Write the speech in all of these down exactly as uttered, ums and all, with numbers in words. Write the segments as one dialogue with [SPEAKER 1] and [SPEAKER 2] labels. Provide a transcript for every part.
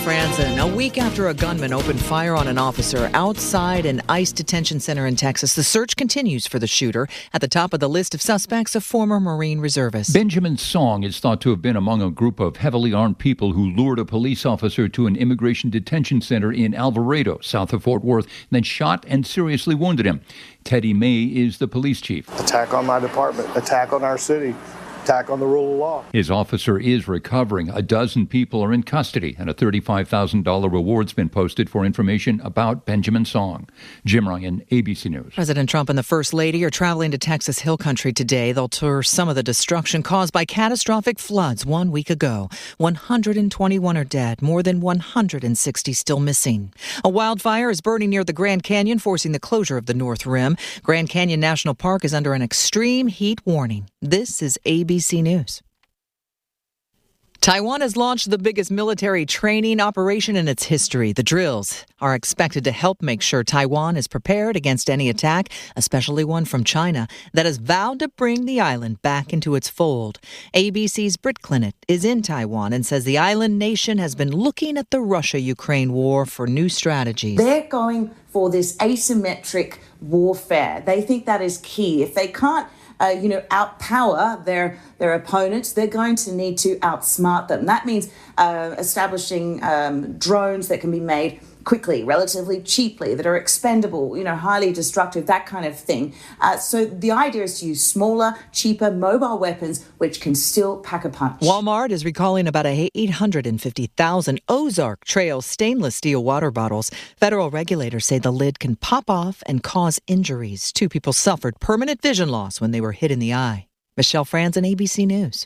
[SPEAKER 1] Franzen. A week after a gunman opened fire on an officer outside an ICE detention center in Texas, the search continues for the shooter. At the top of the list of suspects, a former Marine reservist.
[SPEAKER 2] Benjamin Song is thought to have been among a group of heavily armed people who lured a police officer to an immigration detention center in Alvarado, south of Fort Worth, then shot and seriously wounded him. Teddy May is the police chief.
[SPEAKER 3] Attack on my department, attack on our city. Attack on the rule of law.
[SPEAKER 2] His officer is recovering. A dozen people are in custody, and a thirty-five thousand dollars reward's been posted for information about Benjamin Song. Jim Ryan, A B C News.
[SPEAKER 1] President Trump and the First Lady are traveling to Texas Hill Country today. They'll tour some of the destruction caused by catastrophic floods one week ago. one hundred twenty-one are dead, more than one hundred sixty still missing. A wildfire is burning near the Grand Canyon, forcing the closure of the North Rim. Grand Canyon National Park is under an extreme heat warning. This is A B C News. Taiwan has launched the biggest military training operation in its history. The drills are expected to help make sure Taiwan is prepared against any attack, especially one from China, that has vowed to bring the island back into its fold. A B C's Britt Clinton is in Taiwan and says the island nation has been looking at the Russia-Ukraine war for new strategies.
[SPEAKER 4] They're going for this asymmetric warfare. They think that is key. If they can't Uh, you know, outpower their their opponents, they're going to need to outsmart them. That means uh, establishing um, drones that can be made quickly, relatively cheaply, that are expendable, you know, highly destructive, that kind of thing. Uh, so the idea is to use smaller, cheaper, mobile weapons which can still pack a punch.
[SPEAKER 1] Walmart is recalling about eight hundred fifty thousand Ozark Trail stainless steel water bottles. Federal regulators say the lid can pop off and cause injuries. Two people suffered permanent vision loss when they were hit in the eye. Michelle Franzen, A B C News.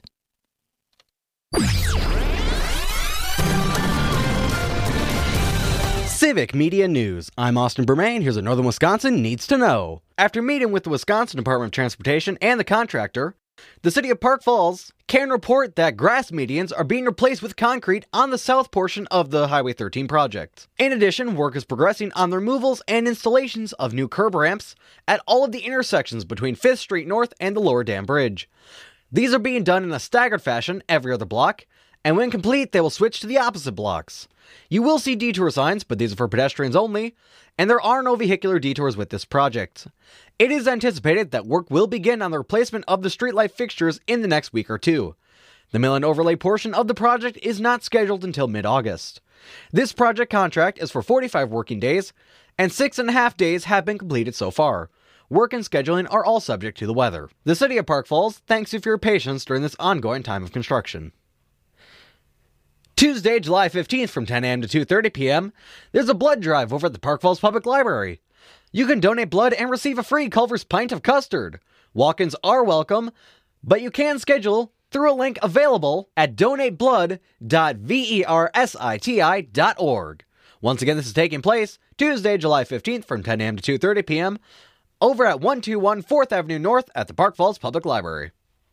[SPEAKER 5] Civic Media News. I'm Austin Bermain. Here's what Northern Wisconsin needs to know. After meeting with the Wisconsin Department of Transportation and the contractor, the city of Park Falls can report that grass medians are being replaced with concrete on the south portion of the Highway thirteen project. In addition, work is progressing on the removals and installations of new curb ramps at all of the intersections between fifth Street North and the Lower Dam Bridge. These are being done in a staggered fashion every other block, and when complete, they will switch to the opposite blocks. You will see detour signs, but these are for pedestrians only, and there are no vehicular detours with this project. It is anticipated that work will begin on the replacement of the streetlight fixtures in the next week or two. The mill and overlay portion of the project is not scheduled until mid-August. This project contract is for forty-five working days, and six and a half days have been completed so far. Work and scheduling are all subject to the weather. The city of Park Falls thanks you for your patience during this ongoing time of construction. Tuesday, July fifteenth from ten a.m. to two thirty p.m., there's a blood drive over at the Park Falls Public Library. You can donate blood and receive a free Culver's pint of custard. Walk-ins are welcome, but you can schedule through a link available at donate blood dot versiti dot org. Once again, this is taking place Tuesday, July fifteenth from ten a.m. to two thirty p.m. over at one twenty-one fourth Avenue North at the Park Falls Public Library.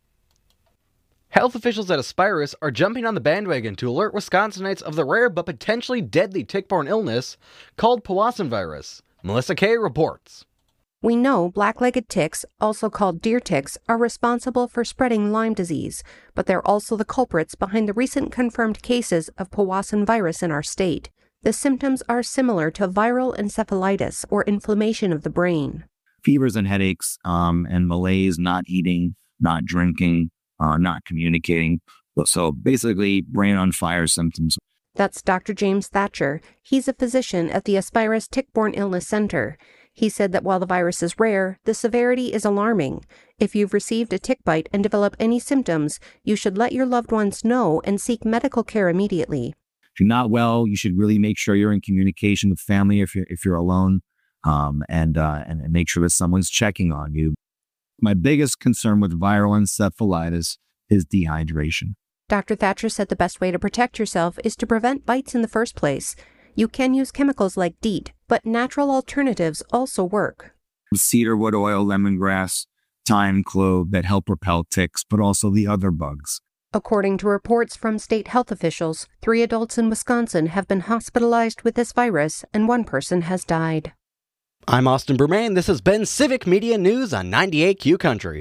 [SPEAKER 5] Health officials at Aspirus are jumping on the bandwagon to alert Wisconsinites of the rare but potentially deadly tick-borne illness called Powassan virus. Melissa Kay reports.
[SPEAKER 6] We know black-legged ticks, also called deer ticks, are responsible for spreading Lyme disease, but they're also the culprits behind the recent confirmed cases of Powassan virus in our state. The symptoms are similar to viral encephalitis or inflammation of the brain.
[SPEAKER 7] Fevers and headaches, um, and malaise, not eating, not drinking, Uh, not communicating. So basically, brain on fire symptoms.
[SPEAKER 6] That's Doctor James Thatcher. He's a physician at the Aspirus Tick-Borne Illness Center. He said that while the virus is rare, the severity is alarming. If you've received a tick bite and develop any symptoms, you should let your loved ones know and seek medical care immediately.
[SPEAKER 7] If you're not well, you should really make sure you're in communication with family if you're if you're alone, um, and uh, and make sure that someone's checking on you. My biggest concern with viral encephalitis is dehydration.
[SPEAKER 6] Doctor Thatcher said the best way to protect yourself is to prevent bites in the first place. You can use chemicals like DEET, but natural alternatives also work.
[SPEAKER 7] Cedarwood oil, lemongrass, thyme, clove that help repel ticks, but also the other bugs.
[SPEAKER 6] According to reports from state health officials, three adults in Wisconsin have been hospitalized with this virus, and one person has died.
[SPEAKER 5] I'm Austin Bermain. This has been Civic Media News on ninety-eight Q Country.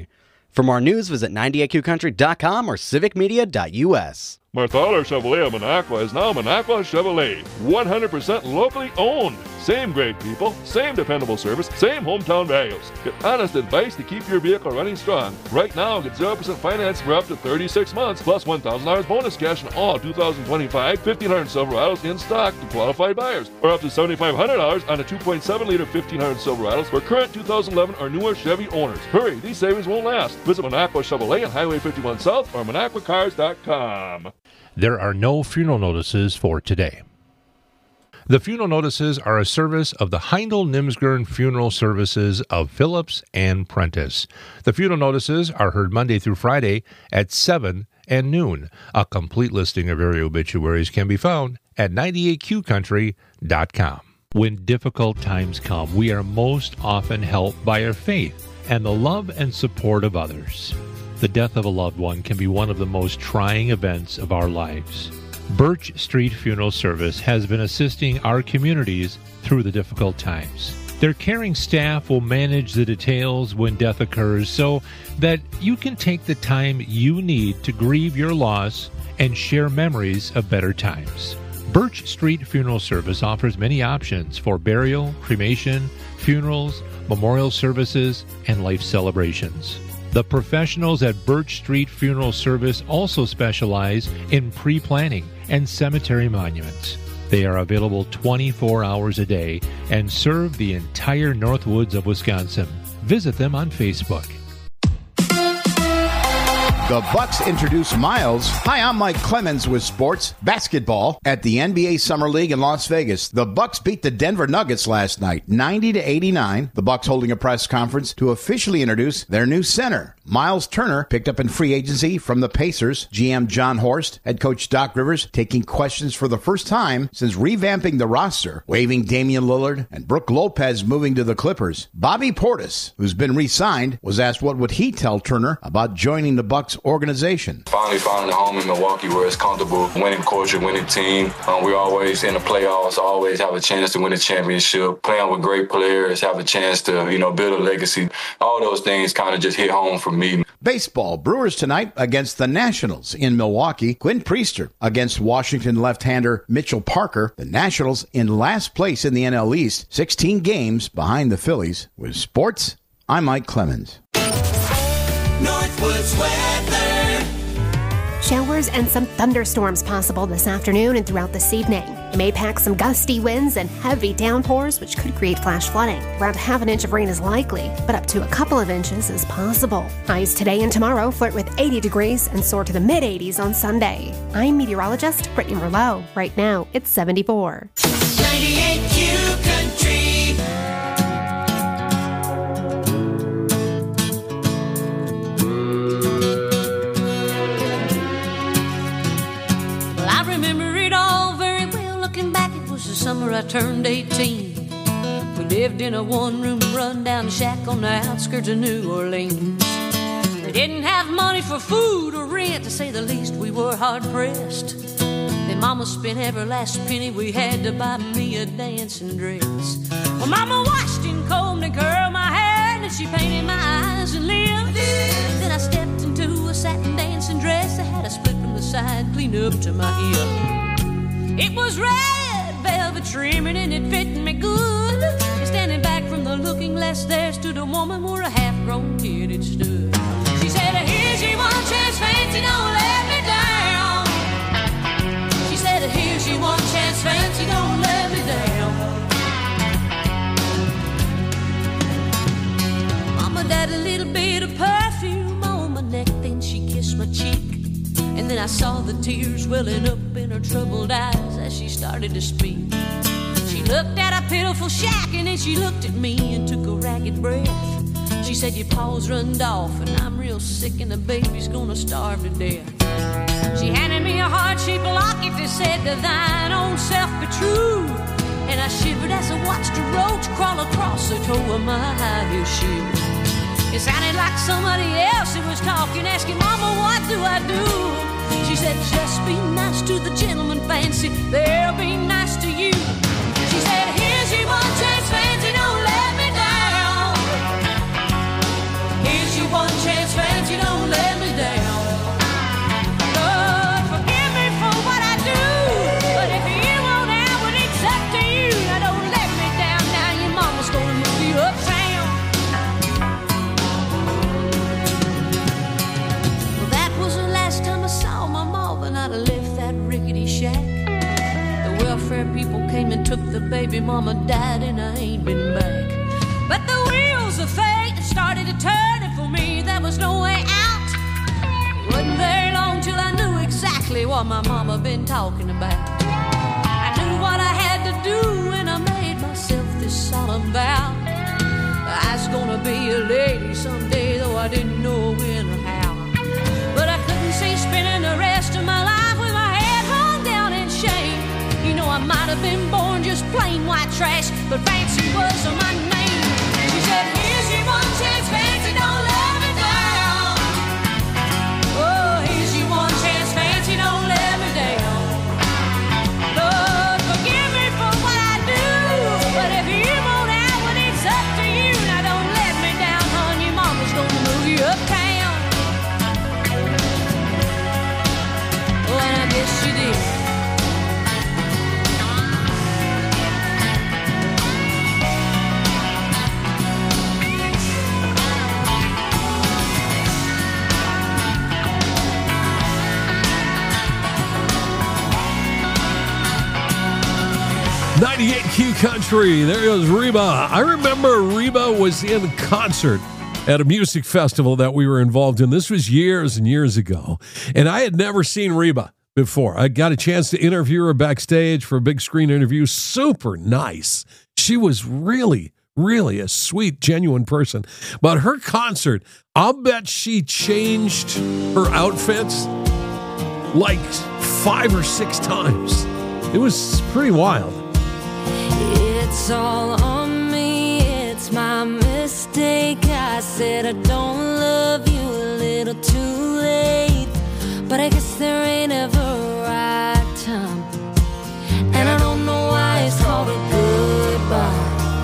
[SPEAKER 5] For more news, visit ninety-eight Q country dot com or civic media dot u s.
[SPEAKER 8] Marthaler Chevrolet of Minocqua is now Minocqua Chevrolet. one hundred percent locally owned. Same great people, same dependable service, same hometown values. Get honest advice to keep your vehicle running strong. Right now, get zero percent finance for up to thirty-six months, plus one thousand dollars bonus cash on all two thousand twenty-five fifteen hundred Silverados in stock to qualified buyers, or up to seven thousand five hundred dollars on a two point seven liter fifteen hundred Silverados for current two thousand eleven or newer Chevy owners. Hurry, these savings won't last. Visit Minocqua Chevrolet on Highway fifty-one South or Minocqua Cars dot com.
[SPEAKER 9] There are no funeral notices for today. The funeral notices are a service of the Heindel Nimsgern Funeral Services of Phillips and Prentice. The funeral notices are heard Monday through Friday at seven and noon. A complete listing of area obituaries can be found at ninety-eight Q country dot com. When difficult times come, we are most often helped by our faith and the love and support of others. The death of a loved one can be one of the most trying events of our lives. Birch Street Funeral Service has been assisting our communities through the difficult times. Their caring staff will manage the details when death occurs so that you can take the time you need to grieve your loss and share memories of better times. Birch Street Funeral Service offers many options for burial, cremation, funerals, memorial services, and life celebrations. The professionals at Birch Street Funeral Service also specialize in pre-planning and cemetery monuments. They are available twenty-four hours a day and serve the entire Northwoods of Wisconsin. Visit them on Facebook.
[SPEAKER 10] The Bucks introduce Miles. Hi, I'm Mike Clemens with sports basketball at the N B A Summer League in Las Vegas. The Bucks beat the Denver Nuggets last night, ninety to eighty-nine. The Bucks holding a press conference to officially introduce their new center. Miles Turner picked up in free agency from the Pacers. G M John Horst, head coach Doc Rivers, taking questions for the first time since revamping the roster, waiving Damian Lillard and Brook Lopez moving to the Clippers. Bobby Portis, who's been re-signed, was asked what would he tell Turner about joining the Bucks organization.
[SPEAKER 11] Finally finding a home in Milwaukee where it's comfortable, winning culture, winning team. Um, we always in the playoffs, always have a chance to win a championship, playing with great players, have a chance to, you know, build a legacy. All those things kind of just hit home for me.
[SPEAKER 10] Baseball, Brewers tonight against the Nationals in Milwaukee. Quinn Priester against Washington left-hander Mitchell Parker. The Nationals in last place in the N L East, sixteen games behind the Phillies. With sports, I'm Mike Clemens.
[SPEAKER 12] Northwoods weather. Showers and some thunderstorms possible this afternoon and throughout this evening. You may pack some gusty winds and heavy downpours, which could create flash flooding. Around half an inch of rain is likely, but up to a couple of inches is possible. Highs today and tomorrow flirt with eighty degrees and soar to the mid-eighties on Sunday. I'm meteorologist Brittany Merlot. Right now, it's seventy-four.
[SPEAKER 13] ninety-eight Q Country.
[SPEAKER 14] Summer I turned eighteen. We lived in a one-room run-down shack on the outskirts of New Orleans. We didn't have money for food or rent, to say the least. We were hard-pressed. Then Mama spent every last penny we had to buy me a dancing dress. Well, Mama washed and combed and curled my hair, and then she painted my eyes and lips. Then I stepped into a satin dancing dress that had a split from the side clean up to my hip. It was red velvet trimming and it fit me good. And standing back from the looking glass there stood a woman where a half-grown kid had stood. She said, here's your one chance, fancy, don't let me down. She said, here's your one chance, fancy, don't let me down. Mama died a little bit of perfume on my neck, then she kissed my cheek. And then I saw the tears welling up in her troubled eyes as she started to speak. She looked at a pitiful shack and then she looked at me and took a ragged breath. She said, your paws runned off and I'm real sick and the baby's gonna starve to death. She handed me a heart-shaped locket that said, to thine own self be true. And I shivered as I watched a roach crawl across the toe of my high-heel shoe. It sounded like somebody else who was talking, asking, Mama, what do I do? She said, just be nice to the gentleman, fancy, they'll be nice to you. She said, here's your one chance, fancy, don't let me down. Here's your one chance, fancy. welfare people came and took the baby. Mama died and I ain't been back. But the wheels of fate started to turn, and for me there was no way out. It wasn't very long till I knew exactly what my mama been talking about. I knew what I had to do, and I made myself this solemn vow. I was gonna be a lady someday, though I didn't know when or how. But I couldn't see spending the rest of my life with my head hung down in shame. You know, I might have been born just plain white trash, but Fancy was my name. She said, here's your one chance, Fancy, don't let me down. Oh, here's your one chance, Fancy, don't let me down. Lord, forgive me for what I do, but if you won't out when it's up to you, now don't let me down, hon, your mama's gonna move you uptown. Oh, and I guess she did.
[SPEAKER 15] ninety-eight Q Country. There goes Reba. I remember Reba was in concert at a music festival that we were involved in. This was years and years ago, and I had never seen Reba before. I got a chance to interview her backstage for a big screen interview. Super nice. She was really, really a sweet, genuine person. But her concert, I'll bet she changed her outfits like five or six times. It was pretty wild.
[SPEAKER 16] It's all on me, it's my mistake. I said I don't love you a little too late, but I guess there ain't ever a right time, and I don't know why it's called a goodbye.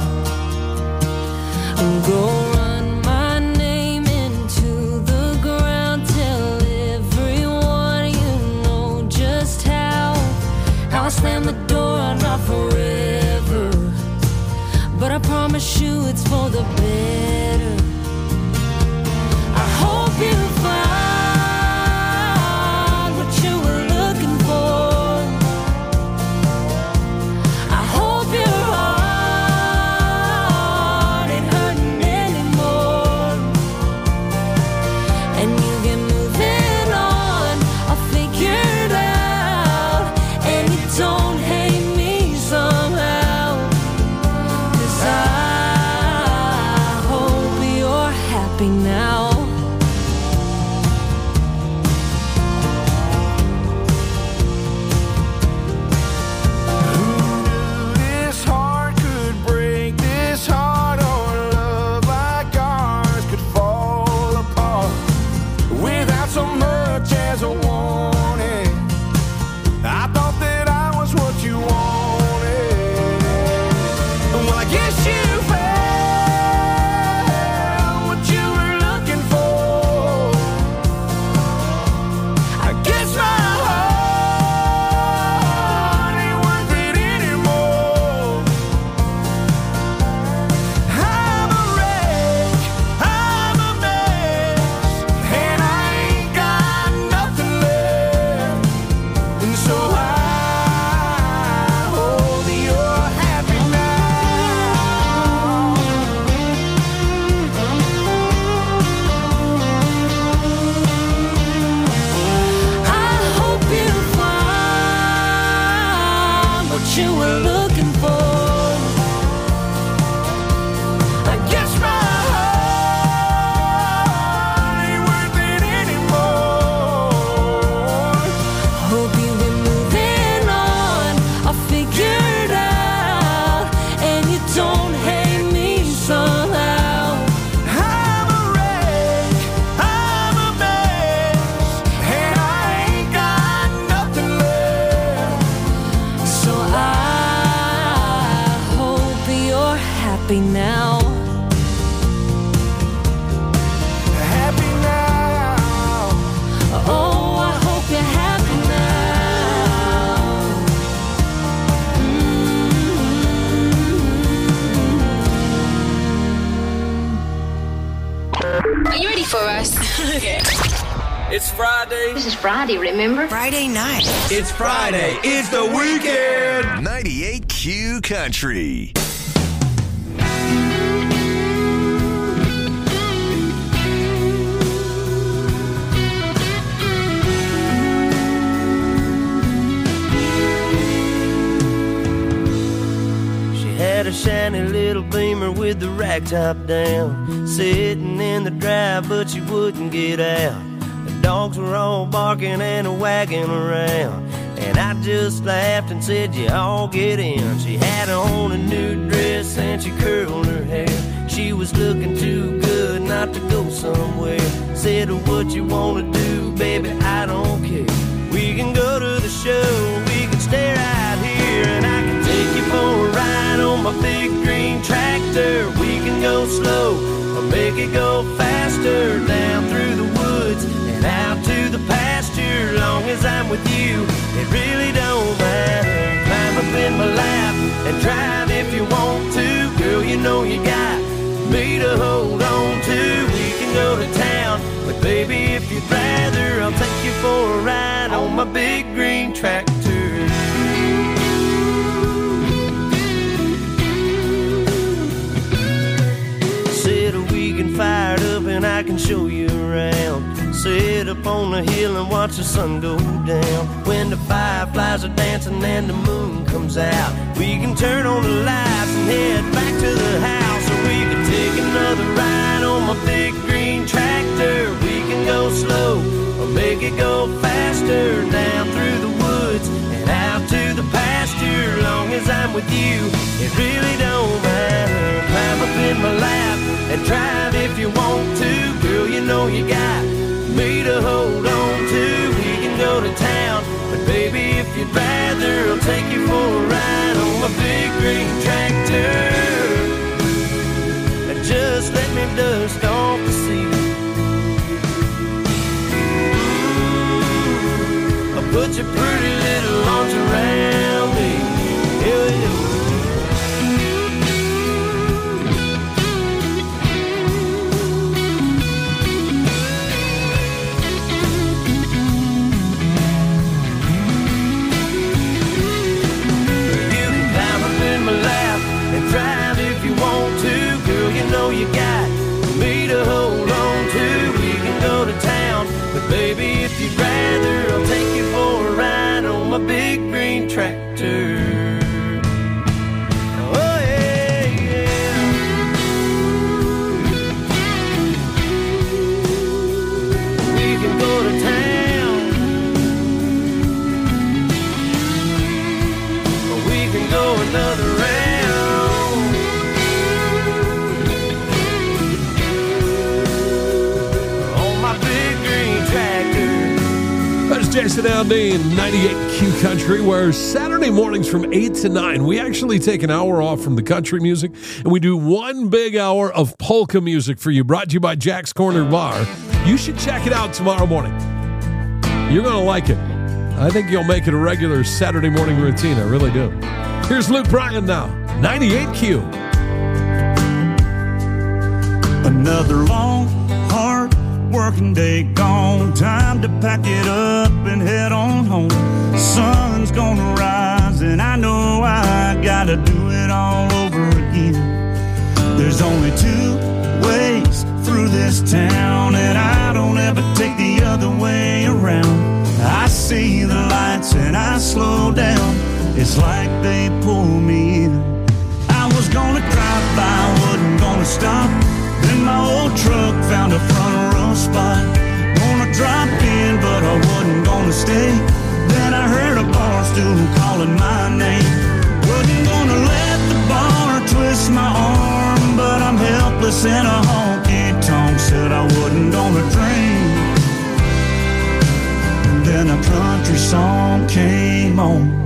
[SPEAKER 16] Go run my name into the ground, tell everyone you know just how How I slam the door, I'm not forever, but I promise you it's for the better. I hope you find what you were looking for. I hope your heart ain't hurting anymore, and you get moving on. I'll figure it out, and you don't hate me somehow, 'cause I hope you're happy now.
[SPEAKER 17] This heart could break, this heart or love like ours could fall apart without so much as a warning. I thought that I was what you wanted. Well, I guess you found what you were looking for. I guess my heart ain't worth it anymore. I'm a wreck, I'm a mess, and I ain't got nothing left. And so I hope you're happy now. I hope you find what you were looking for. I guess my heart ain't worth it anymore. Hope you've been moving on. I'll figure it out, and you don't hate me somehow. I'm a wreck, I'm a mess, and I ain't got nothing left. So I hope you're happy now. Happy now. Oh, I hope you're happy now.
[SPEAKER 18] Are you ready for us? Okay.
[SPEAKER 19] It's Friday.
[SPEAKER 18] This is Friday, remember?
[SPEAKER 19] Friday night. It's Friday. It's the weekend. ninety-eight Q Country.
[SPEAKER 20] Had a shiny little Beamer with the rag top down, sitting in the drive, but she wouldn't get out. The dogs were all barking and wagging around, and I just laughed and said, you all get in. She had on a new dress and she curled her hair. She was looking too good not to go somewhere. Said, what you wanna do, baby, I don't care. We can go to the show, we can stay right here, and I can take you for a ride on my big green tractor. We can go slow or make it go faster, down through the woods and out to the pasture. Long as I'm with you, it really don't matter. Climb up in my lap and drive if you want to. Girl, you know you got me to hold on to. We can go to town, but baby, if you'd rather, I'll take you for a ride on my big green tractor. Fired up and I can show you around. Sit up on the hill and watch the sun go down. When the fireflies are dancing and the moon comes out, we can turn on the lights and head back to the house. Or we can take another ride on my big green tractor. We can go slow or make it go faster, down through the woods and out to the pasture. Long as I'm with you, it really don't matter. Climb up in my lap and drive if you want to. Girl, you know you got me to hold on to. We can go to town, but baby, if you'd rather, I'll take you for a ride on my big green tractor. Just let me dust off the seat. Ooh, I'll put your pretty little arms around me. Hell yeah. Drive if you want to, girl, you know you got me to hold on to. We can go to town, but baby, if you'd rather, I'll take you for a ride on my big green tractor. Oh yeah, yeah. We can go to town, or we can go another round.
[SPEAKER 15] Jason Aldean, ninety-eight Q Country, where Saturday mornings from eight to nine, we actually take an hour off from the country music, and we do one big hour of polka music for you, brought to you by Jack's Corner Bar. You should check it out tomorrow morning. You're going to like it. I think you'll make it a regular Saturday morning routine. I really do. Here's Luke Bryan now, ninety-eight Q.
[SPEAKER 21] Another long, hard working day gone, time to pack it up and head on home. Sun's gonna rise and I know I gotta do it all over again. There's only two ways through this town, and I don't ever take the other way around. I see the lights and I slow down, it's like they pull me in. I was gonna drive by, wasn't gonna stop. Then my old truck found a front row spot. Gonna drop in, but I wasn't gonna stay. Then I heard a bar stool calling my name. Wasn't gonna let the bar twist my arm, but I'm helpless in a honky-tonk. Said I wasn't gonna drink. And then a country song came on.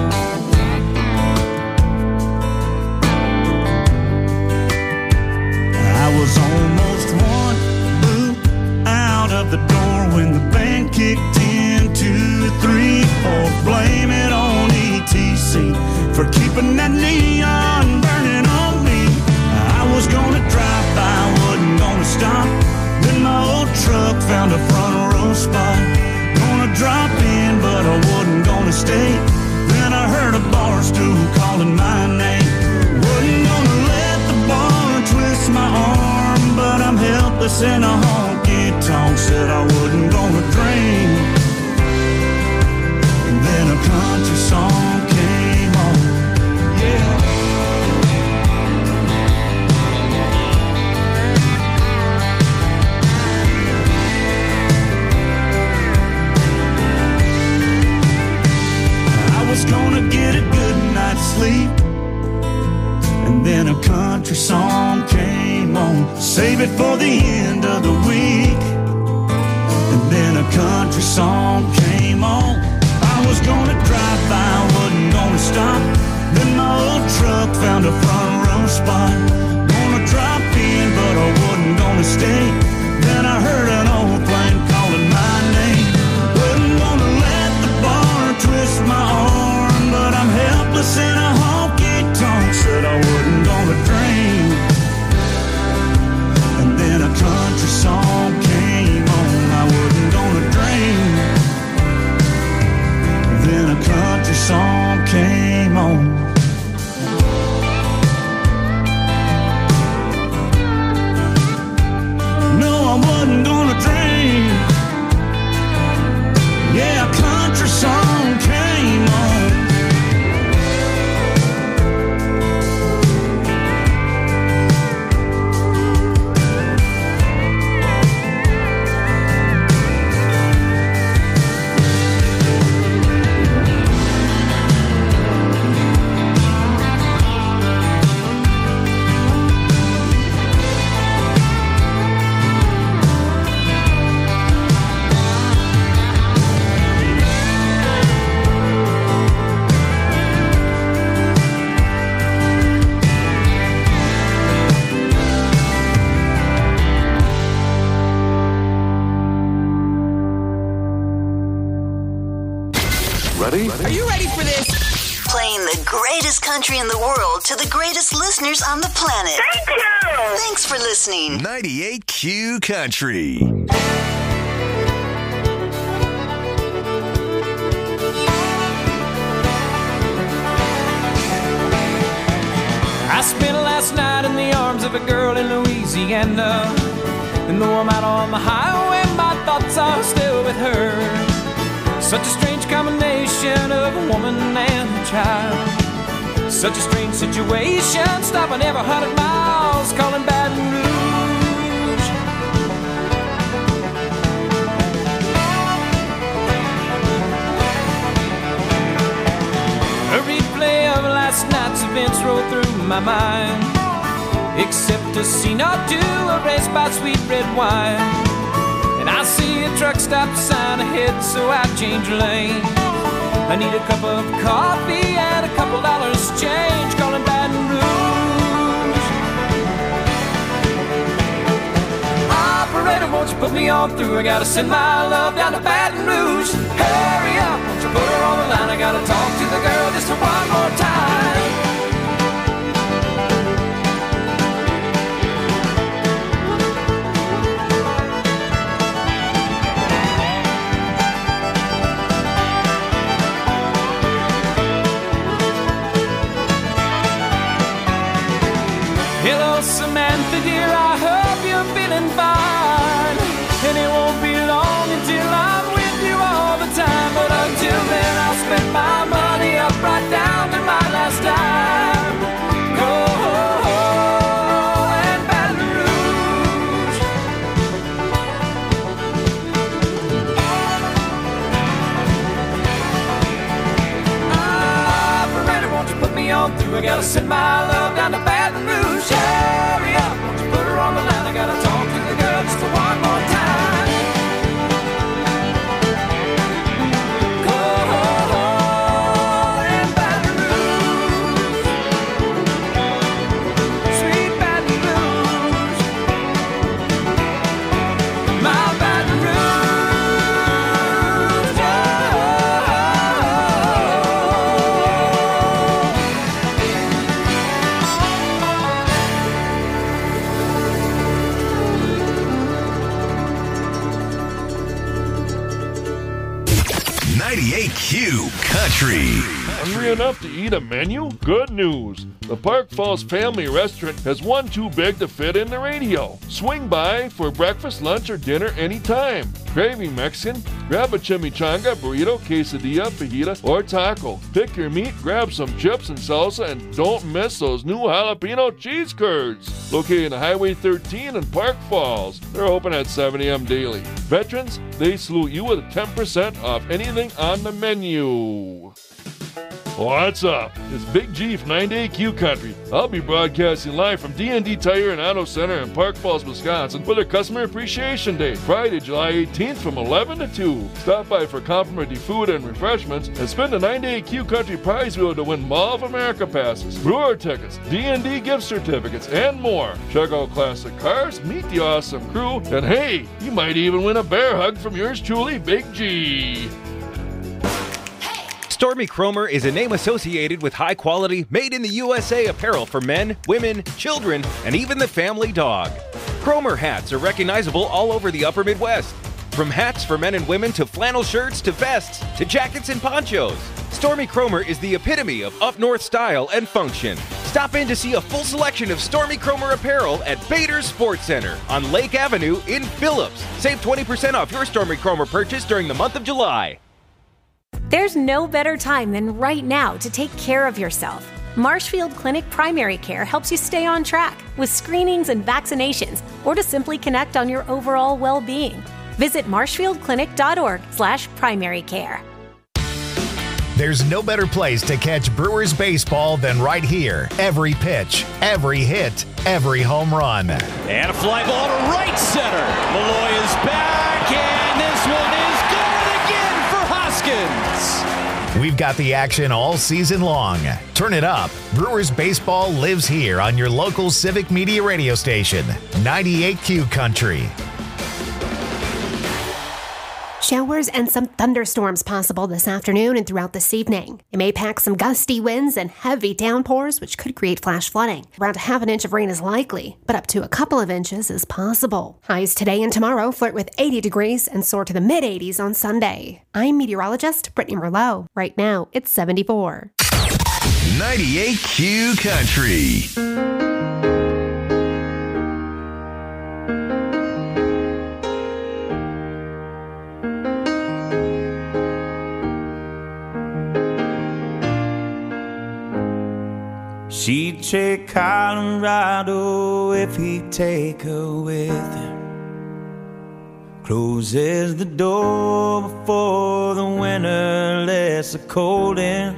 [SPEAKER 21] I was almost one boot out of the door when the band kicked in. Two, three, four, blame it on E T C for keeping that neon burning on me. I was gonna drive by, wasn't gonna stop. Then my old truck found a front row spot. Gonna drop in, but I wasn't gonna stay. Then I heard a bar stool calling sleep. And then a country song came on. Save it for the end of the week. And then a country song came on. I was gonna drive by, wasn't gonna stop. Then my old truck found a front row spot. Gonna drop in, but I wasn't gonna stay. Then I heard an old plane calling my name. Wasn't gonna let the bar twist my arm, but I'm helpless in a honky tonk. Said I wasn't gonna drink. And then a country song came on. I wasn't gonna drink. Then a country song came on. No, I wasn't gonna drink. Yeah, a country song came on.
[SPEAKER 3] Ready?
[SPEAKER 22] Are you ready for this?
[SPEAKER 23] Playing the greatest country in the world to the greatest listeners on the planet.
[SPEAKER 3] Thank you!
[SPEAKER 23] Thanks for listening.
[SPEAKER 19] ninety-eight Q Country.
[SPEAKER 24] I spent last night in the arms of a girl in Louisiana. And though I'm out on the highway, my thoughts are still with her. Such a strange combination of a woman and a child. Such a strange situation, stopping every hundred miles, calling Baton Rouge. A replay of last night's events rolled through my mind, except a scene or two erased by sweet red wine. I see a truck stop sign ahead, so I change lane. I need a cup of coffee and a couple dollars change, calling Baton Rouge. Operator, won't you put me on through? I gotta send my love down to Baton Rouge. Hurry up, won't you put her on the line? I gotta talk to the girl just one more time. Hello, Samantha, dear, I hope you're feeling fine. And it won't be long until I'm with you all the time. But until then, I'll spend my money up right down to my last dime. Go and Baton Rouge. Operator, won't you put me on through? I gotta send my love down to Baton Rouge. Hurry up, won't you put her on the line? I gotta talk to the girl just one more time. Go and Baton Rouge, sweet Baton Rouge, my Baton Rouge.
[SPEAKER 19] ninety-eight Q Country.
[SPEAKER 8] Hungry enough to eat a menu? Good news! The Park Falls Family Restaurant has one too big to fit in the radio. Swing by for breakfast, lunch, or dinner anytime. Craving Mexican? Grab a chimichanga, burrito, quesadilla, fajita, or taco. Pick your meat, grab some chips and salsa, and don't miss those new jalapeno cheese curds. Located on Highway thirteen in Park Falls. They're open at seven a.m. daily. Veterans, they salute you with ten percent off anything on the menu. What's up? It's Big G from nine to eight Q Country. I'll be broadcasting live from D and D Tire and Auto Center in Park Falls, Wisconsin for their Customer Appreciation Day, Friday, July eighteenth from eleven to two. Stop by for complimentary food and refreshments and spin the nine to eight Q Country prize wheel to win Mall of America passes, brewer tickets, D and D gift certificates, and more. Check out classic cars, meet the awesome crew, and hey, you might even win a bear hug from yours truly, Big G.
[SPEAKER 1] Stormy Cromer is a name associated with high-quality, made-in-the-U S A apparel for men, women, children, and even the family dog. Cromer hats are recognizable all over the upper Midwest. From hats for men and women to flannel shirts to vests to jackets and ponchos, Stormy Cromer is the epitome of up-north style and function. Stop in to see a full selection of Stormy Cromer apparel at Bader's Sports Center on Lake Avenue in Phillips. Save twenty percent off your Stormy Cromer purchase during the month of July.
[SPEAKER 12] There's no better time than right now to take care of yourself. Marshfield Clinic Primary Care helps you stay on track with screenings and vaccinations, or to simply connect on your overall well-being. Visit marshfieldclinic.org slash primary care.
[SPEAKER 2] There's no better place to catch Brewers baseball than right here. Every pitch, every hit, every home run.
[SPEAKER 4] And a fly ball to right center. Malloy is back, and this one is good again for Hoskins.
[SPEAKER 2] We've got the action all season long. Turn it up. Brewers baseball lives here on your local Civic Media radio station, ninety-eight Q Country.
[SPEAKER 12] Showers and some thunderstorms possible this afternoon and throughout this evening. It may pack some gusty winds and heavy downpours, which could create flash flooding. Around a half an inch of rain is likely, but up to a couple of inches is possible. Highs today and tomorrow flirt with eighty degrees and soar to the mid-eighties on Sunday. I'm meteorologist Brittany Merlot. Right now, it's seventy-four.
[SPEAKER 19] ninety-eight Q Country.
[SPEAKER 21] She'd take Colorado if he'd take her with him. Closes the door before the winter lets the cold in,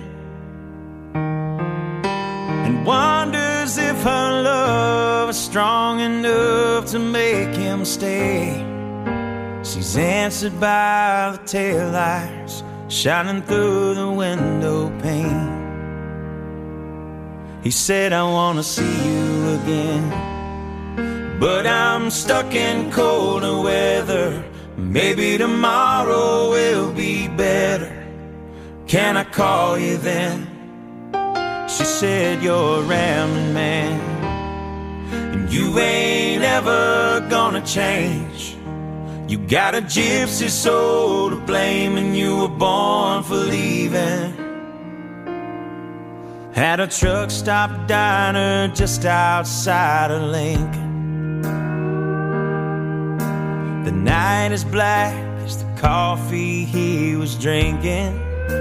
[SPEAKER 21] and wonders if her love is strong enough to make him stay. She's answered by the taillights shining through the window pane. He said, I wanna see you again, but I'm stuck in colder weather. Maybe tomorrow will be better. Can I call you then? She said, you're a rambling man, and you ain't ever gonna change. You got a gypsy soul to blame, and you were born for leaving. At a truck stop diner just outside of Lincoln. The night is black as the coffee he was drinking,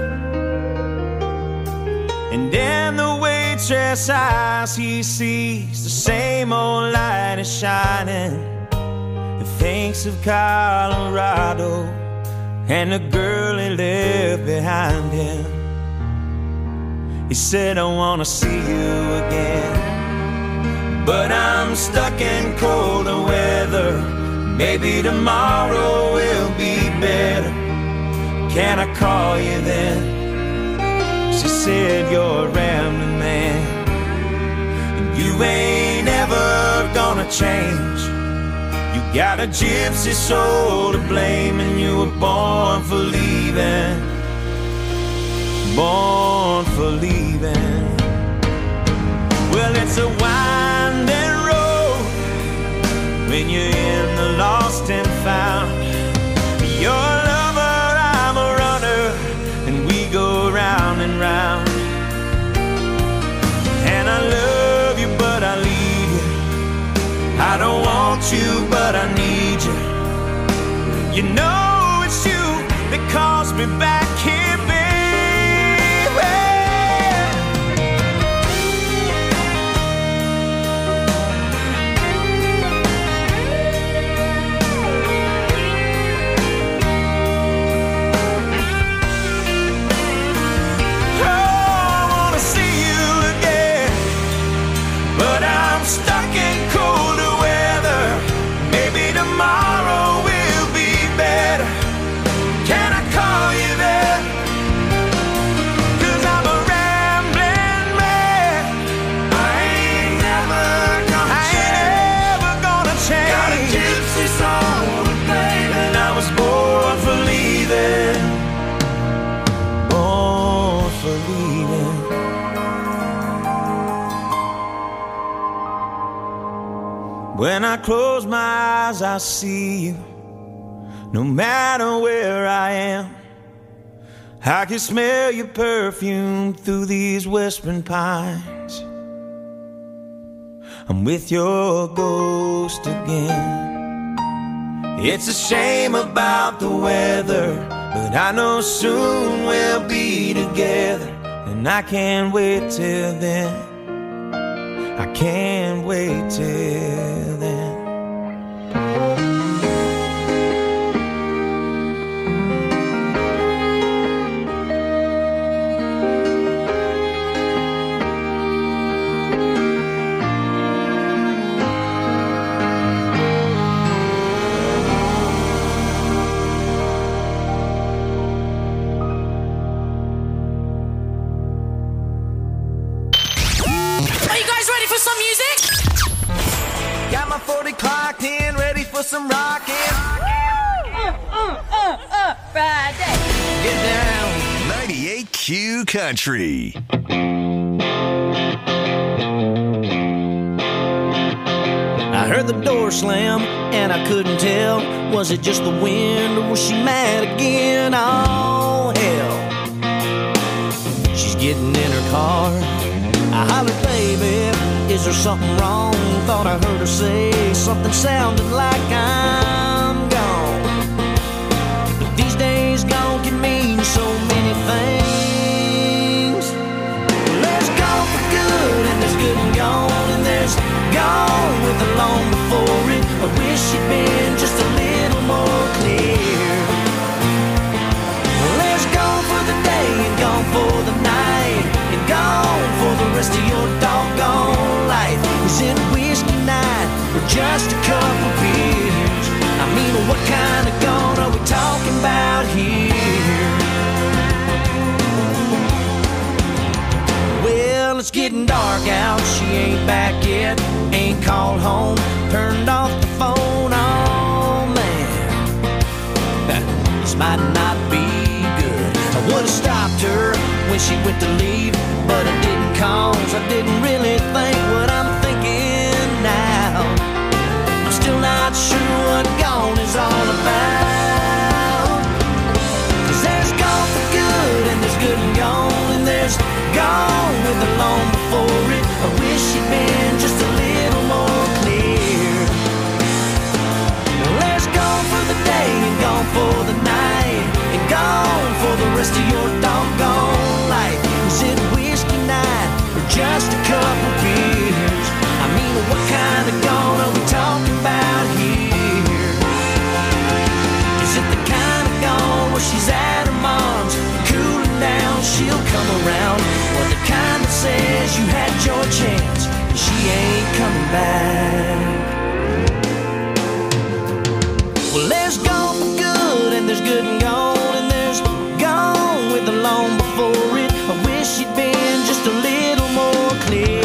[SPEAKER 21] and in the waitress' eyes he sees the same old light is shining, and thinks of Colorado and the girl he left behind him. He said, I wanna see you again, but I'm stuck in colder weather. Maybe tomorrow will be better. Can I call you then? She said, you're a rambling man, and you ain't ever gonna change. You got a gypsy soul to blame, and you were born for leaving. Born for leaving. Well, it's a winding road when you're in the lost and found. You're a lover, I'm a runner, and we go round and round. And I love you, but I leave you. I don't want you, but I need you. You know it's you that calls me back here, baby. When I close my eyes, I see you. No matter where I am, I can smell your perfume through these whispering pines. I'm with your ghost again. It's a shame about the weather, but I know soon we'll be together. And I can't wait till then. I can't wait till then. Clocked in, ready for some rockin'.
[SPEAKER 13] Uh, uh, uh, uh, Friday.
[SPEAKER 21] Get down.
[SPEAKER 19] ninety-eight Q Country.
[SPEAKER 20] I heard the door slam and I couldn't tell. Was it just the wind or was she mad again? Oh, hell. She's getting in her car. I hollered, baby, is there something wrong? Thought I heard her say something sounding like I'm gone. But these days gone can mean so many things. There's gone for good and there's good and gone, and there's gone with the long before it. I wish she'd been just a little more clear. Well, there's gone for the day and gone for the night, and gone for the rest of your doggone life. Is it whiskey night or just a couple beers? I mean, what kind of gone are we talking about here? Well, it's getting dark out, she ain't back yet. Ain't called home, turned off the phone, oh man. This might not be good. I would've stopped her when she went to leave, but I didn't cause I didn't really think what I'm thinking now. I'm still not sure what gone is all about. Cause there's gone for good and there's good and gone, and there's gone with the long before it. I wish she'd been just a little more clear. Well, there's gone for the day and gone for the night, and gone for the rest of your doggone life. Is it whiskey night or just a couple beers? I mean, what kind of gone are we talking about here? Is it the kind of gone where she's at her mom's, cooling down, she'll come around? Or the kind that says you had your chance and she ain't coming back? Well, there's gone for good and there's good and gone, and there's gone with the long before it. I wish she'd been just a little more clear.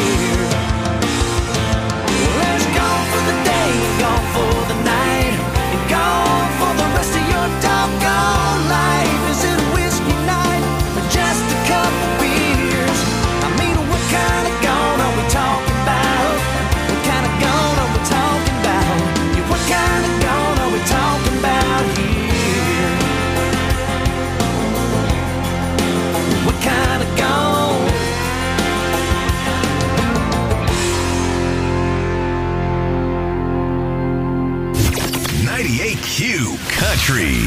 [SPEAKER 20] Well, there's gone for the day and gone for the night, and gone for the rest of your doggone life. Is it whiskey night or just a couple beers? I mean, what kind of gone are we talking about? What kind of gone are we talking about? Yeah, what kind of gone are we talking about here? What kind of gone?
[SPEAKER 19] ninety-eight Q Country.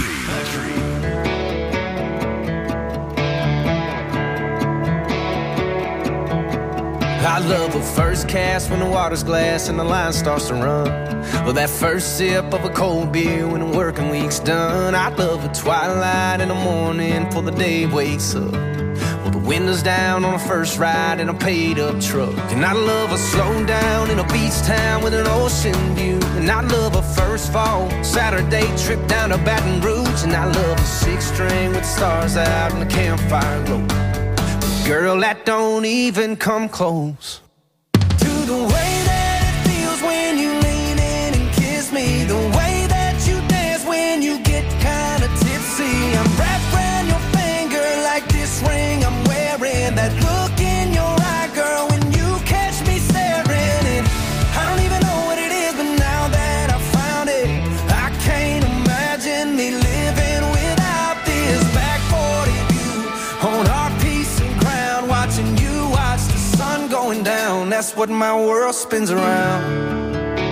[SPEAKER 20] I love a first cast when the water's glass and the line starts to run. Or that first sip of a cold beer when the working week's done. I love a twilight in the morning before the day wakes up. Well, the windows down on a first ride in a paid-up truck. And I love a slow down in a beach town with an ocean view. And I love a first fall Saturday trip down to Baton Rouge. And I love a six-string with stars out and the campfire glow. Girl, that don't even come close to the way that it feels when you lean in and kiss me. The way that you dance when you get kinda tipsy. I'm wrapped around your finger like this ring I'm wearing. That look in your eye, girl, when you catch me staring. And I don't even know what it is, but
[SPEAKER 24] going down, that's what my world spins around.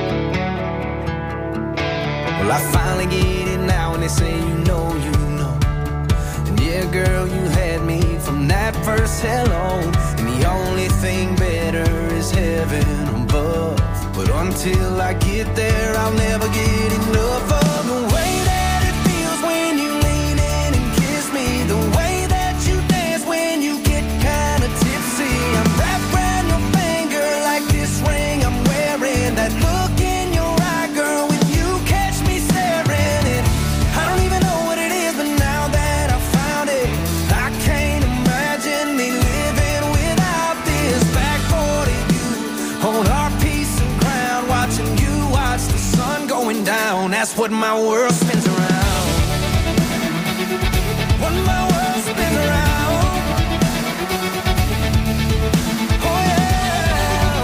[SPEAKER 24] Well, I finally get it now, and they say you know, you know. And yeah, girl, you had me from that first hello. And the only thing better is heaven above. But until I get there, I'll never get enough of the way that it feels when you lean in and kiss me. The way that you dance when you get kinda tipsy. I'm wrapped around your finger like this ring I'm wearing. That look in your eye, girl, when you catch me staring. And I don't even know what it is, but now that I found it, I can't imagine me living without this. Back forty, you hold our peace and crown, watching you watch the sun going down. That's what my world spins around. What my world spins around. Oh yeah.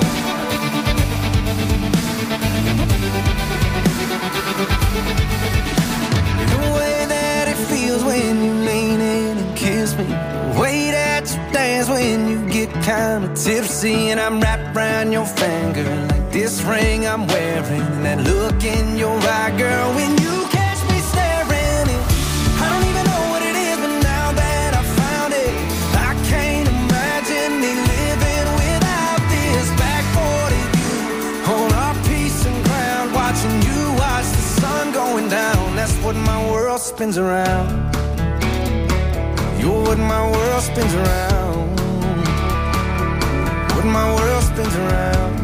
[SPEAKER 24] The way that it feels when you lean in and kiss me. The way that you dance when you get kinda tipsy. And I'm wrapped around your finger like this ring I'm wearing. And that look in your eye, girl, when you catch me staring. And I don't even know what it is, but now that I found it, I can't imagine me living without this. Back forty, you hold our peace and crown, watching you watch the sun going down. That's what my world spins around. You're what my world spins around. What my world spins around.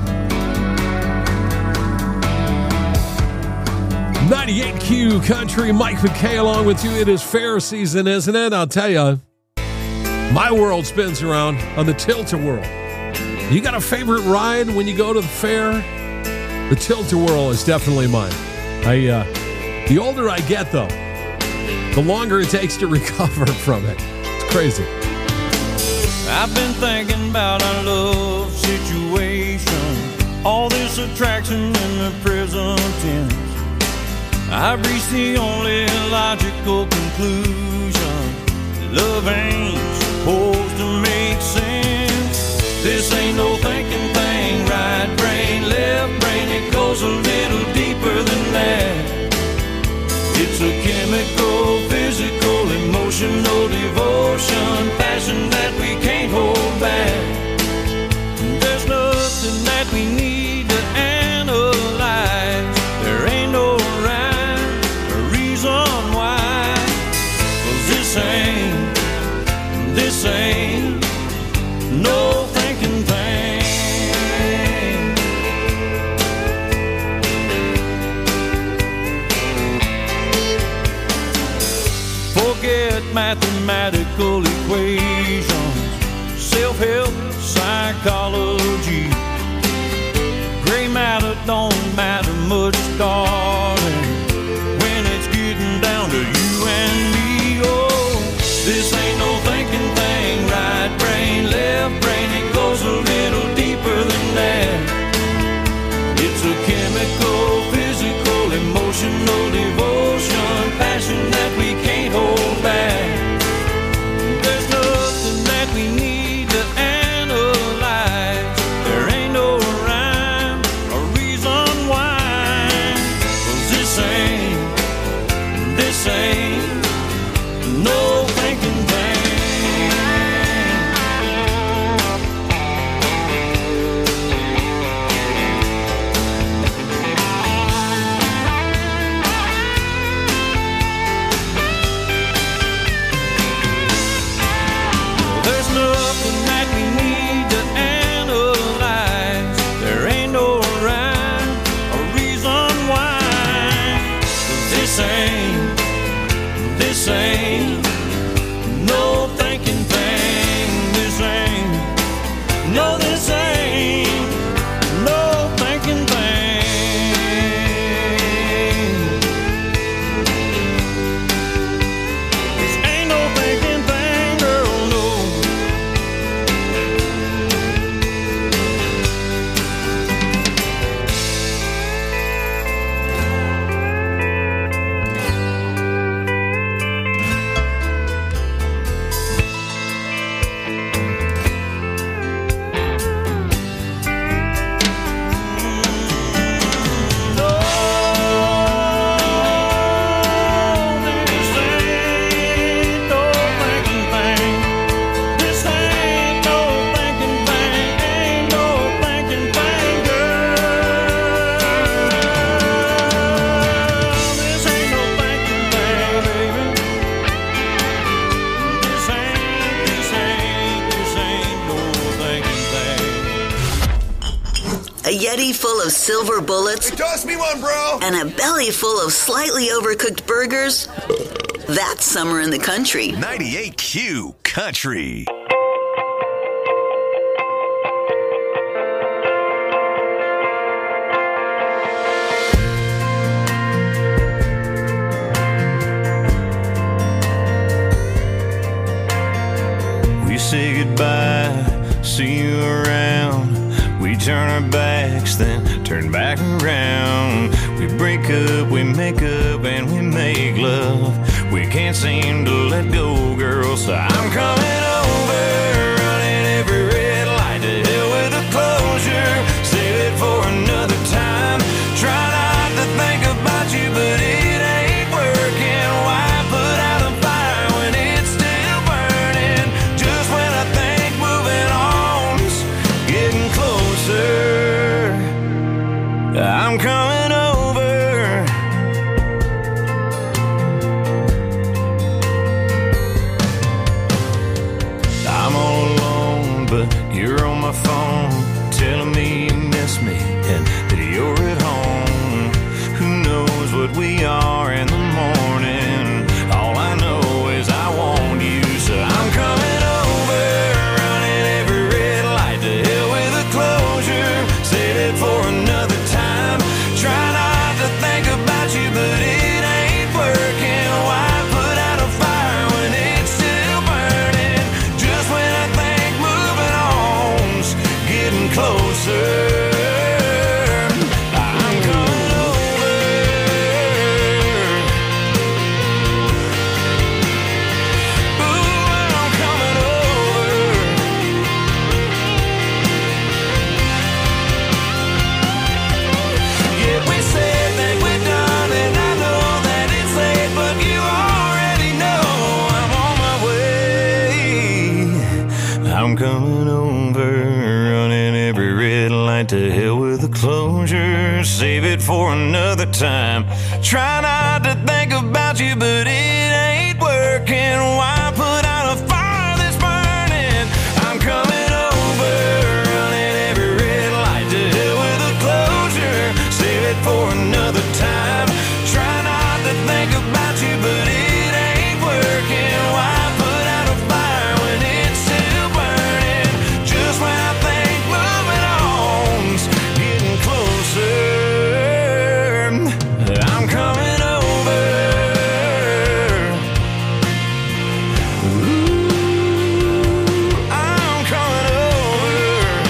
[SPEAKER 15] ninety-eight Q Country, Mike McKay along with you. It is fair season, isn't it? I'll tell you, my world spins around on the Tilt-A-Whirl. You got a favorite ride when you go to the fair? The Tilt-A-Whirl is definitely mine. I, uh, the older I get, though, the longer it takes to recover from it. It's crazy.
[SPEAKER 4] I've been thinking about our love situation, all this attraction in the present tense. I've reached the only logical conclusion: love ain't supposed to make sense. This ain't no thinking thing, right brain, left brain, it goes a little deeper than that. It's a chemical, physical, emotional devotion, passion that we can't hold back. There's nothing that we need to analyze. There ain't no rhyme or reason why. 'Cause this ain't, this ain't no thinking thing. Forget mathematical equations, self-help, psychology. Gray matter don't matter much, darling, when it's getting down to you and me. Oh, this ain't no thinking thing, right brain, left brain, it goes a little deeper than that. It's a chemical, physical, emotional devotion, passion that we can't hold back.
[SPEAKER 23] A Yeti full of silver bullets?
[SPEAKER 19] Hey, toss me one, bro!
[SPEAKER 23] And a belly full of slightly overcooked burgers? That's summer in the country.
[SPEAKER 19] ninety-eight Q Country.
[SPEAKER 4] We say goodbye, see you around. We turn our backs, then turn back around. We break up, we make up, and we make love. We can't seem to let go, girl, so I'm coming over, running every red light. To hell with the closure, save it for another time. Try not to think about you, but it ain't working. Why put out a fire when it's still burning? Just when I think moving on's getting closer, I'm coming over. I'm all alone, but you're on my phone, telling me you miss me and that you're at home. Who knows what we are in the morning? All I know is I want you, so I'm coming over, running every red light. To hell with the closure, save it for another time. Try not to think about you, but it ain't working. Why put out a fire when it's still burning? Just when I think moving on's getting closer, I'm coming over. Ooh, I'm coming over. Yeah, we said that we're done, and I know that it's late, but you already know I'm on my way. I'm coming over, running every red light. To hell with the closure, save it for another time. Try not to think about you, but it ain't working. Why put out a fire that's burning? I'm coming over, running every red light. To hell with the closure, save it for another time. Try not to think about you, but it ain't working. Why put out a fire when it's still burning? Just when I think moving on's getting closer, I'm coming over. Ooh, I'm coming over.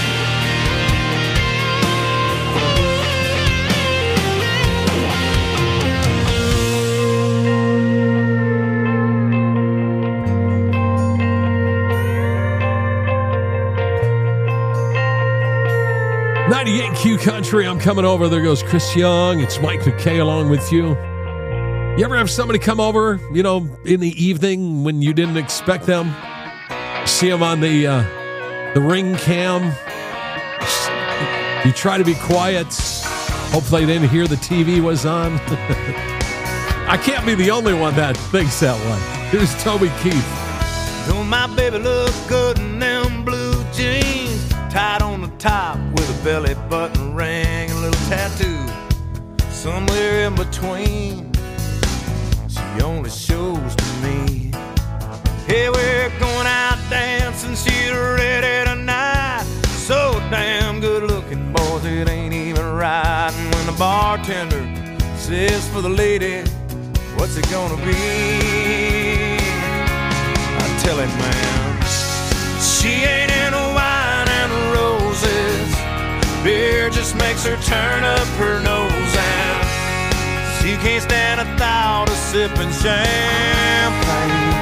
[SPEAKER 15] ninety-eight Q Country, I'm coming over. There goes Chris Young. It's Mike McKay along with you. You ever have somebody come over, you know, in the evening when you didn't expect them? See them on the uh, the ring cam. You try to be quiet. Hopefully they didn't hear the T V was on. I can't be the only one that thinks that way. Here's Toby Keith.
[SPEAKER 5] Don't my baby look good in them blue jeans, tied on the top with a belly button ring and a little tattoo somewhere in between. She only shows to me. Hey, we're going out dancing, she's ready tonight. So damn good looking, boys, it ain't even right. And when the bartender says for the lady, what's it gonna be? I tell him, man, she ain't into wine and roses. Beer just makes her turn up her nose, and she can't stand a thought of sipping champagne.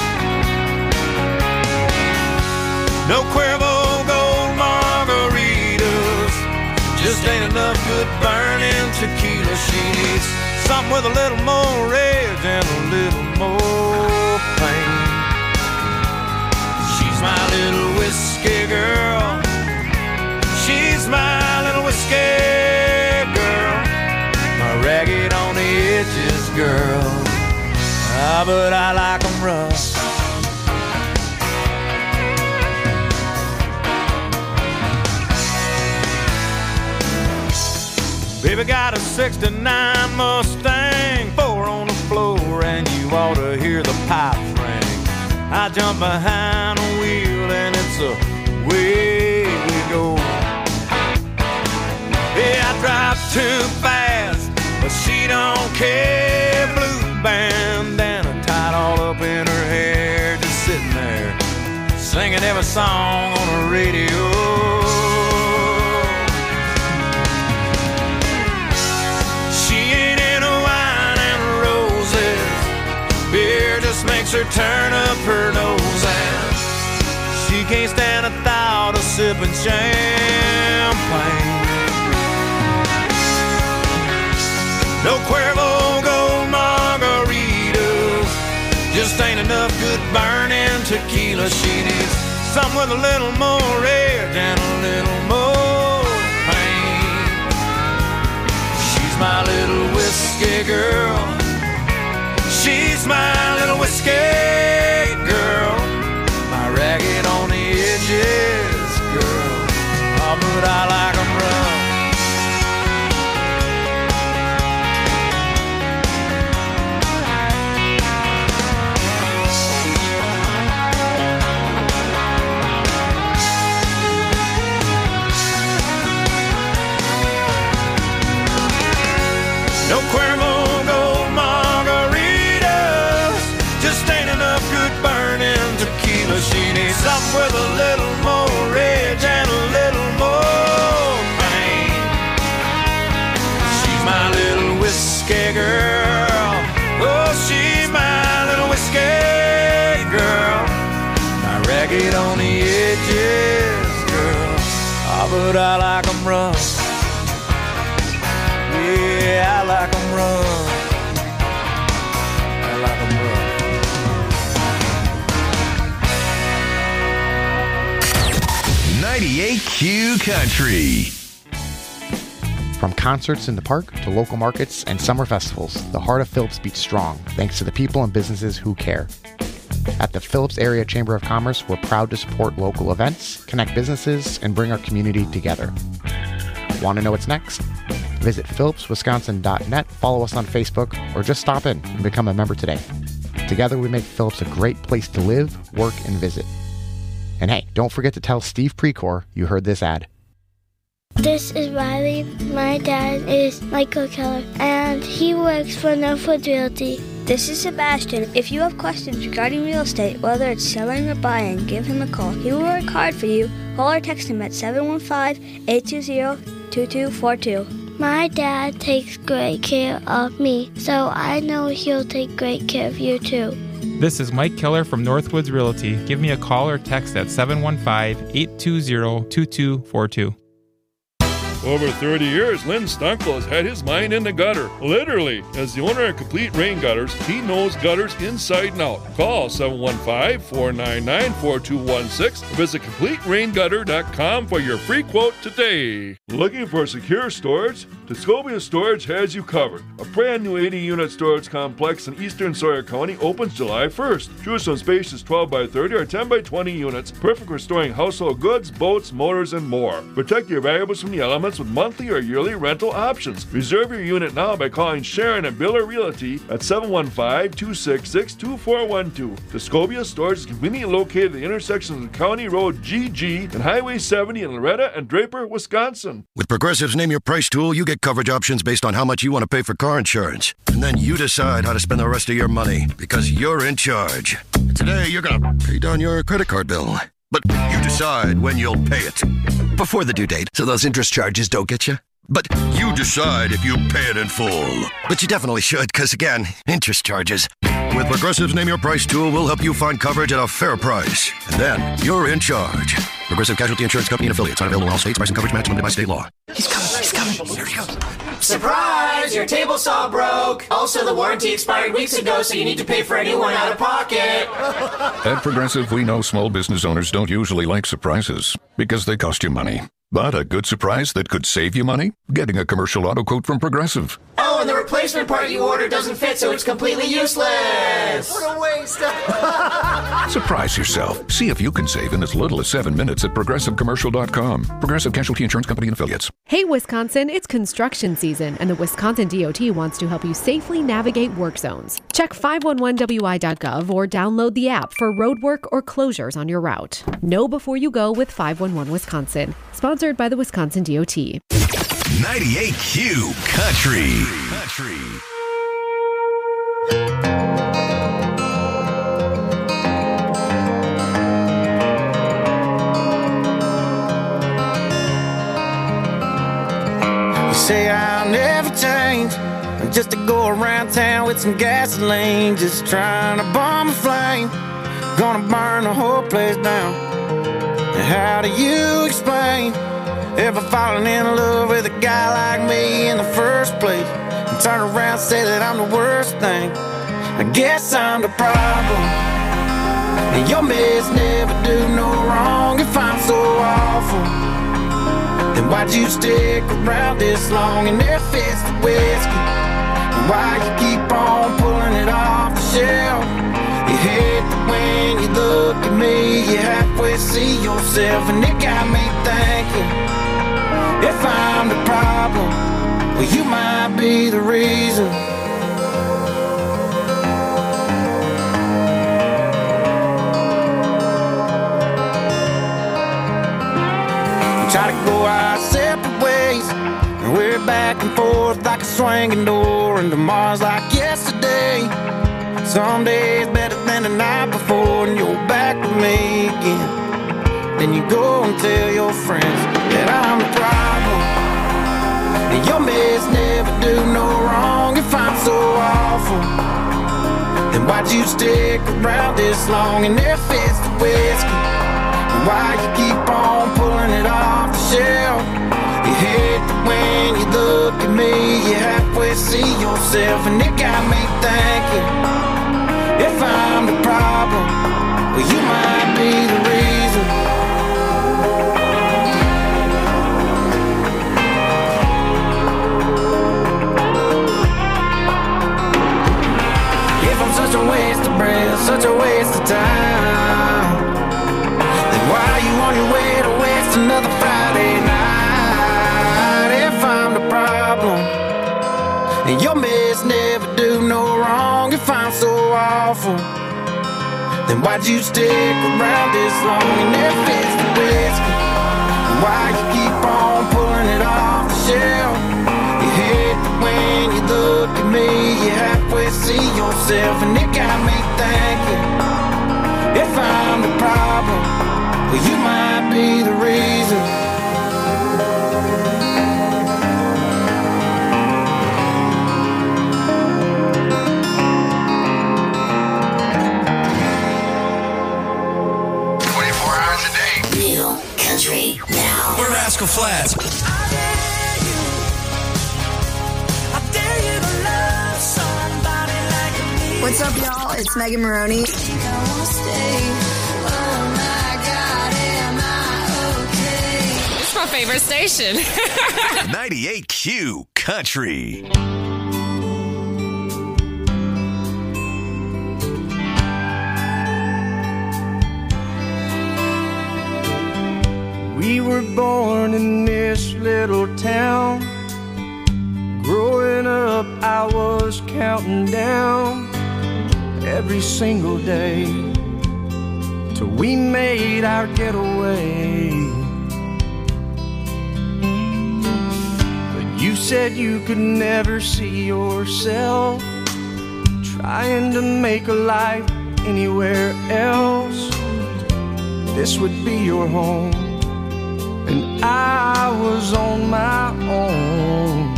[SPEAKER 5] No Cuervo Gold margaritas, just ain't enough good burning tequila. She needs something with a little more rage and a little more pain. She's my little whiskey girl. She's my little whiskey girl. My ragged on the edges girl. Ah, but I like 'em rough. Baby got a sixty-nine Mustang, four on the floor, and you ought to hear the pipes ring. I jump behind the wheel and it's away we go. Yeah, I drive too fast, but she don't care. Blue bandana tied all up in her hair, just sitting there singing every song on the radio. She ain't into wine and roses, beer just makes her turn up her nose, and she can't stand the thought of sipping champagne. No Cuervo Gold margaritas, just ain't enough good burning tequila. She needs something with a little more edge and a little more pain. She's my little whiskey girl. She's my little whiskey girl. My ragged on the edges girl. Oh, but I like 'em rough. No Cuervo Gold margaritas, just ain't enough good burning tequila. She needs something with a little more edge and a little more pain. She's my little whiskey girl. Oh, she's my little whiskey girl. My ragged on the edges girl. Ah, but I like 'em rough. Yeah, I like 'em rough. I like 'em rough.
[SPEAKER 19] ninety-eight Q Country.
[SPEAKER 6] From concerts in the park to local markets and summer festivals, the heart of Phillips beats strong thanks to the people and businesses who care. At the Phillips Area Chamber of Commerce, we're proud to support local events, connect businesses, and bring our community together. Want to know what's next? Visit phillips wisconsin dot net, follow us on Facebook, or just stop in and become a member today. Together we make Phillips a great place to live, work, and visit. And hey, don't forget to tell Steve Precor you heard this ad.
[SPEAKER 7] This is Riley. My dad is Michael Keller, and he works for Northwoods Realty.
[SPEAKER 9] This is Sebastian. If you have questions regarding real estate, whether it's selling or buying, give him a call. He will work hard for you. Call or text him at seven one five, eight two zero, two two four two.
[SPEAKER 7] My dad takes great care of me, so I know he'll take great care of you too.
[SPEAKER 22] This is Mike Keller from Northwoods Realty. Give me a call or text at seven one five, eight two zero, two two four two.
[SPEAKER 8] Over thirty years, Lynn Stunkel has had his mind in the gutter. Literally. As the owner of Complete Rain Gutters, he knows gutters inside and out. Call seven one five, four nine nine, four two one six or visit complete rain gutter dot com for your free quote today. Looking for secure storage? Tuscobia Storage has you covered. A brand new eighty unit storage complex in eastern Sawyer County opens July first. Choose some spacious twelve by thirty or ten by twenty units, perfect for storing household goods, boats, motors, and more. Protect your valuables from the elements with monthly or yearly rental options. Reserve your unit now by calling Sharon and Biller Realty at seven one five, two six six, two four one two. Tuscobia Storage is conveniently located at the intersection of County Road G G and Highway seventy in Loretta and Draper, Wisconsin.
[SPEAKER 25] With Progressive's Name Your Price tool, you get coverage options based on how much you want to pay for car insurance. And then you decide how to spend the rest of your money because you're in charge. Today, you're going to pay down your credit card bill. But you decide when you'll pay it. Before the due date, so those interest charges don't get you. But you decide if you pay it in full. But you definitely should, because again, interest charges. With Progressive's Name Your Price tool, we'll help you find coverage at a fair price. And then you're in charge. Progressive Casualty Insurance Company and affiliates. Not available in all states. Price and coverage match limited by state law.
[SPEAKER 26] He's coming. He's coming. Here he goes. Surprise! Your table saw broke. Also, the warranty expired weeks ago, so you need to pay for a new one out of pocket.
[SPEAKER 27] At Progressive, we know small business owners don't usually like surprises because they cost you money. But a good surprise that could save you money? Getting a commercial auto quote from Progressive.
[SPEAKER 26] Oh, Oh, and the replacement part you ordered doesn't fit, so it's completely useless. What a waste.
[SPEAKER 27] Surprise yourself. See if you can save in as little as seven minutes at Progressive Commercial dot com. Progressive Casualty Insurance Company and Affiliates.
[SPEAKER 12] Hey, Wisconsin, it's construction season, and the Wisconsin D O T wants to help you safely navigate work zones. Check five one one W I dot gov or download the app for road work or closures on your route. Know before you go with five one one Wisconsin. Sponsored by the Wisconsin D O T.
[SPEAKER 19] ninety-eight Q Country. Country.
[SPEAKER 21] You say I'll never change, just to go around town with some gasoline, just trying to bomb a flame, gonna burn the whole place down. And how do you explain ever falling in love with a guy like me in the first place, and turn around and say that I'm the worst thing? I guess I'm the problem, and your mess never do no wrong. If I'm so awful, then why'd you stick around this long and there fits the whiskey? And why you keep on pulling it off the shelf? You hate that when you look at me, you halfway see yourself, and it got me thinking, if I'm the problem, well, you might be the reason. We try to go our separate ways, and we're back and forth like a swinging door, and tomorrow's like yesterday. Some days better than the night before, and you're back with me again. Then you go and tell your friends that I'm the problem, and your mess never do no wrong. If I'm so awful, then why'd you stick around this long and there fits the whiskey? And why you keep on pulling it off the shelf? You hate that when you look at me, you halfway see yourself, and it got me thinking, if I'm the problem, well, you might be the reason. If I'm such a waste of breath, such a waste of time, then why are you on your way to waste another Friday night? If I'm the problem, and your mess never do no wrong. If I'm so awful, then why'd you stick around this long and there fits the whiskey? And why you keep on pulling it off the shelf? You hate that when you look at me, you halfway see yourself, and it got me thinking, if I'm the problem, well, you might be the reason.
[SPEAKER 26] Country now.
[SPEAKER 19] We're Rascal Flatts.
[SPEAKER 3] What's up, y'all? It's Megan Maroney.
[SPEAKER 10] It's my favorite station.
[SPEAKER 19] ninety-eight Q Country.
[SPEAKER 21] We were born in this little town. Growing up, I was counting down every single day till we made our getaway. But you said you could never see yourself trying to make a life anywhere else. This would be your home, and I was on my own.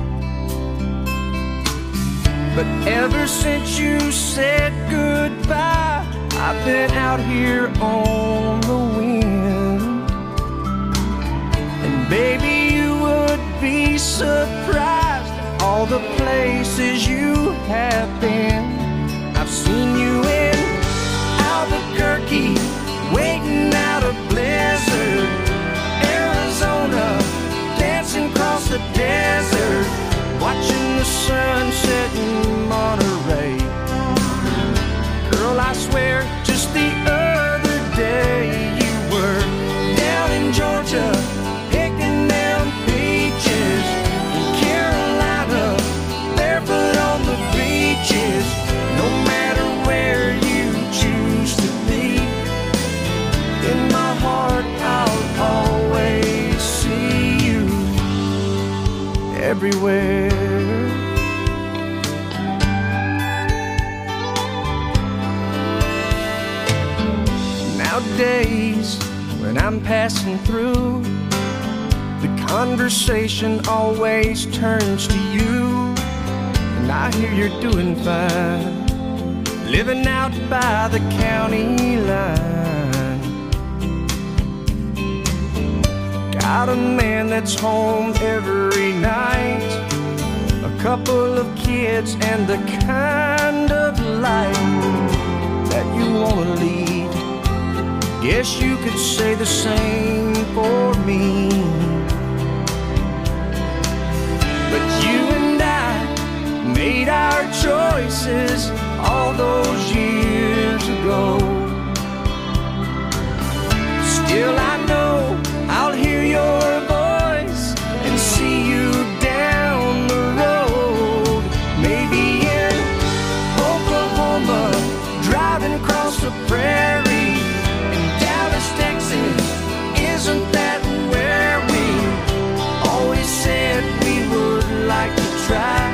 [SPEAKER 21] But ever since you said goodbye, I've been out here on the wind. And baby, you would be surprised at all the places you have been. I've seen you in Albuquerque, waiting out a blizzard, Arizona, dancing across the desert, watching the sun
[SPEAKER 20] everywhere. Nowadays, when I'm passing through, the conversation always turns to you. And I hear you're doing fine, living out by the county line. Got a man that's home every night, a couple of kids, and the kind of life that you want to lead. Guess you could say the same for me. But you and I made our choices all those years ago. Still I know I'll hear your voice and see you down the road. Maybe in Oklahoma, driving across the prairie. In Dallas, Texas, isn't that where we always said we would like to try?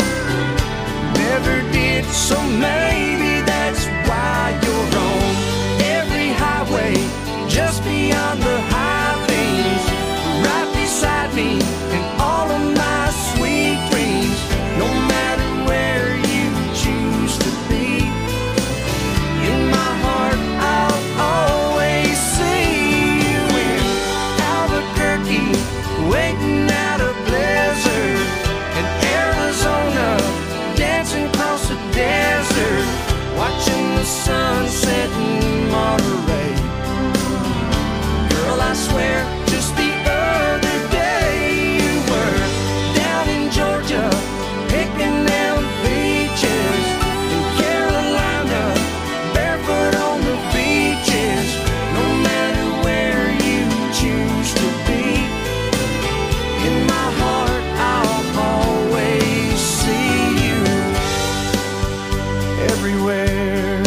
[SPEAKER 20] Never did, so maybe that's why you're on every highway, just beyond the high things, right beside me in all of my sweet dreams. No matter where you choose to be, in my heart I'll always see you in Albuquerque, waiting out a blizzard, in Arizona, dancing across the desert, watching the sunset in Monterey. Girl, I swear, just the other day you were down in Georgia, picking them beaches, in Carolina, barefoot on the beaches. No matter where you choose to be, in my heart I'll always see you everywhere.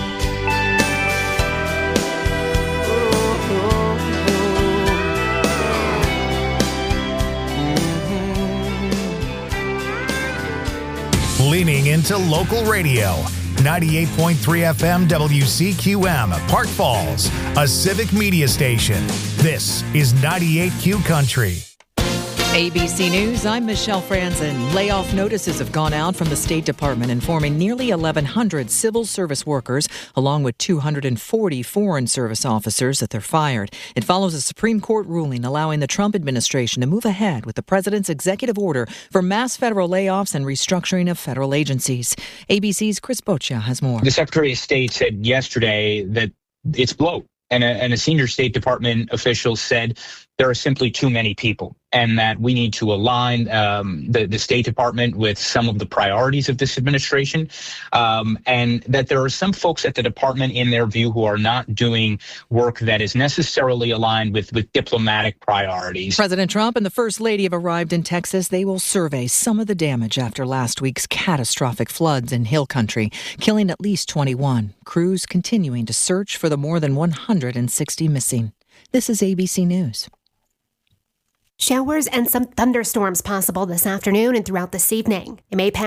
[SPEAKER 1] Leaning into local radio. ninety-eight point three F M W C Q M, Park Falls, a civic media station. This is ninety-eight Q Country.
[SPEAKER 2] A B C News, I'm Michelle Franzen. Layoff notices have gone out from the State Department informing nearly eleven hundred civil service workers, along with two hundred forty foreign service officers, that they're fired. It follows a Supreme Court ruling allowing the Trump administration to move ahead with the president's executive order for mass federal layoffs and restructuring of federal agencies. A B C's Chris Boccia has more.
[SPEAKER 11] The Secretary of State said yesterday that it's bloat. And a, and a senior State Department official said there are simply too many people, and that we need to align um, the, the State Department with some of the priorities of this administration, um, and that there are some folks at the department, in their view, who are not doing work that is necessarily aligned with, with diplomatic priorities.
[SPEAKER 2] President Trump and the First Lady have arrived in Texas. They will survey some of the damage after last week's catastrophic floods in Hill Country, killing at least twenty-one. Crews continuing to search for the more than one hundred sixty missing. This is A B C News.
[SPEAKER 12] Showers and some thunderstorms possible this afternoon and throughout this evening. It may pass